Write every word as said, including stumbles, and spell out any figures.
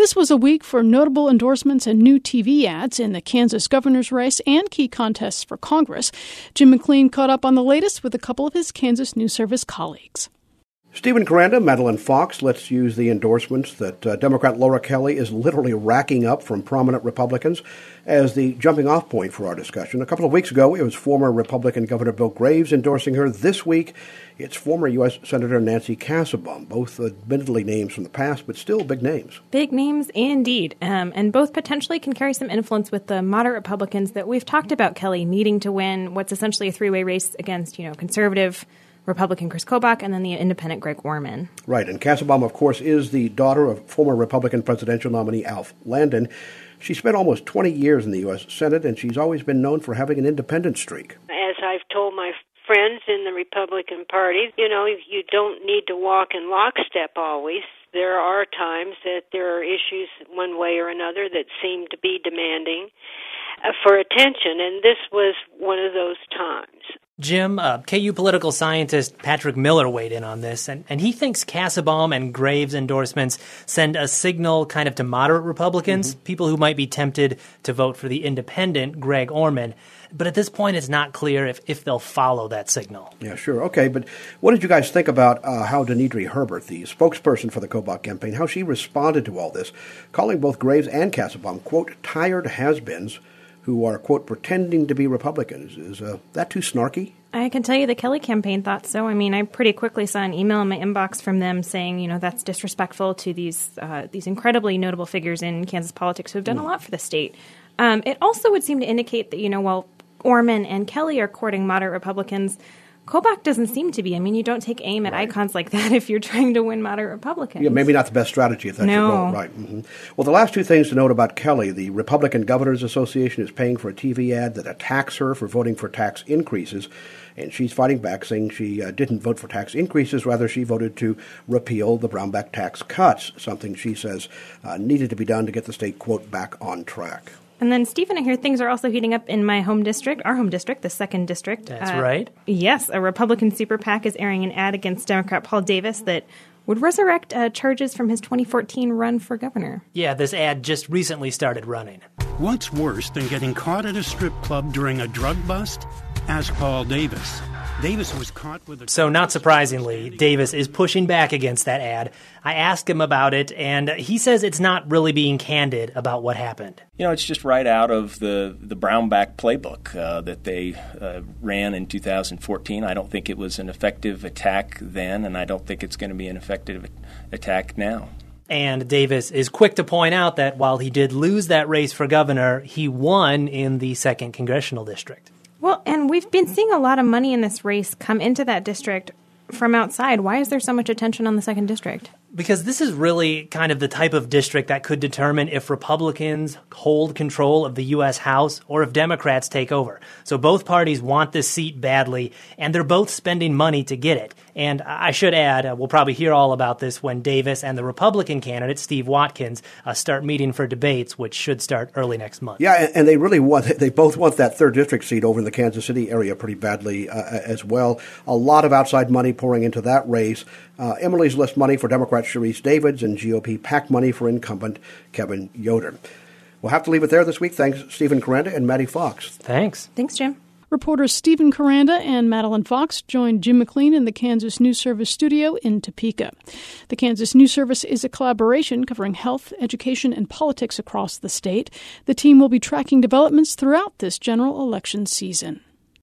This was a week for notable endorsements and new T V ads in the Kansas governor's race and key contests for Congress. Jim McLean caught up on the latest with a couple of his Kansas News Service colleagues. Stephen Koranda, Madeline Fox, let's use the endorsements that uh, Democrat Laura Kelly is literally racking up from prominent Republicans as the jumping-off point for our discussion. A couple of weeks ago, it was former Republican Governor Bill Graves endorsing her. This week, it's former U S Senator Nancy Kassebaum, both admittedly names from the past, but still big names. Big names indeed, um, and both potentially can carry some influence with the moderate Republicans that we've talked about Kelly needing to win what's essentially a three-way race against, you know, conservative Republican Chris Kobach, and then the independent Greg Orman. Right, and Kassebaum, of course, is the daughter of former Republican presidential nominee Alf Landon. She spent almost twenty years in the U S Senate, and she's always been known for having an independent streak. As I've told my friends in the Republican Party, you know, you don't need to walk in lockstep always. There are times that there are issues one way or another that seem to be demanding uh, for attention, and this was one of those times. Jim, uh, K U political scientist Patrick Miller weighed in on this, and, and he thinks Kassebaum and Graves' endorsements send a signal kind of to moderate Republicans, mm-hmm. people who might be tempted to vote for the independent Greg Orman. But at this point, it's not clear if, if they'll follow that signal. Yeah, sure. Okay, but what did you guys think about uh, how Denidre Herbert, the spokesperson for the Kobach campaign, how she responded to all this, calling both Graves and Kassebaum, quote, tired has-beens who are, quote, pretending to be Republicans? Is uh, that too snarky? I can tell you the Kelly campaign thought so. I mean, I pretty quickly saw an email in my inbox from them saying, you know, that's disrespectful to these uh, these incredibly notable figures in Kansas politics who have done mm. a lot for the state. Um, it also would seem to indicate that, you know, while Orman and Kelly are courting moderate Republicans, Kobach doesn't seem to be. I mean, you don't take aim at right. icons like that if you're trying to win moderate Republicans. Yeah, maybe not the best strategy if that's no. your goal. Right. Mm-hmm. Well, the last two things to note about Kelly, the Republican Governors Association is paying for a T V ad that attacks her for voting for tax increases, and she's fighting back, saying she uh, didn't vote for tax increases. Rather, she voted to repeal the Brownback tax cuts, something she says uh, needed to be done to get the state, quote, back on track. And then, Stephen, I hear things are also heating up in my home district, our home district, the second district. That's uh, right. Yes, a Republican super PAC is airing an ad against Democrat Paul Davis that would resurrect uh, charges from his twenty fourteen run for governor. Yeah, this ad just recently started running. What's worse than getting caught at a strip club during a drug bust? Ask Paul Davis. Davis was caught with a... So not surprisingly, Davis is pushing back against that ad. I asked him about it, and he says it's not really being candid about what happened. You know, it's just right out of the, the Brownback playbook uh, that they uh, ran in two thousand fourteen. I don't think it was an effective attack then, and I don't think it's going to be an effective attack now. And Davis is quick to point out that while he did lose that race for governor, he won in the second congressional district. Well, and we've been seeing a lot of money in this race come into that district from outside. Why is there so much attention on the second district? Because this is really kind of the type of district that could determine if Republicans hold control of the U S House or if Democrats take over. So both parties want this seat badly, and they're both spending money to get it. And I should add, uh, we'll probably hear all about this when Davis and the Republican candidate, Steve Watkins, uh, start meeting for debates, which should start early next month. Yeah, and, and they really want, they both want that third district seat over in the Kansas City area pretty badly uh, as well. A lot of outside money pouring into that race. Uh, Emily's List money for Democrat Sharice Davids and G O P PAC money for incumbent Kevin Yoder. We'll have to leave it there this week. Thanks, Stephen Koranda and Maddie Fox. Thanks. Thanks, Jim. Reporters Stephen Koranda and Madeline Fox joined Jim McLean in the Kansas News Service studio in Topeka. The Kansas News Service is a collaboration covering health, education, and politics across the state. The team will be tracking developments throughout this general election season.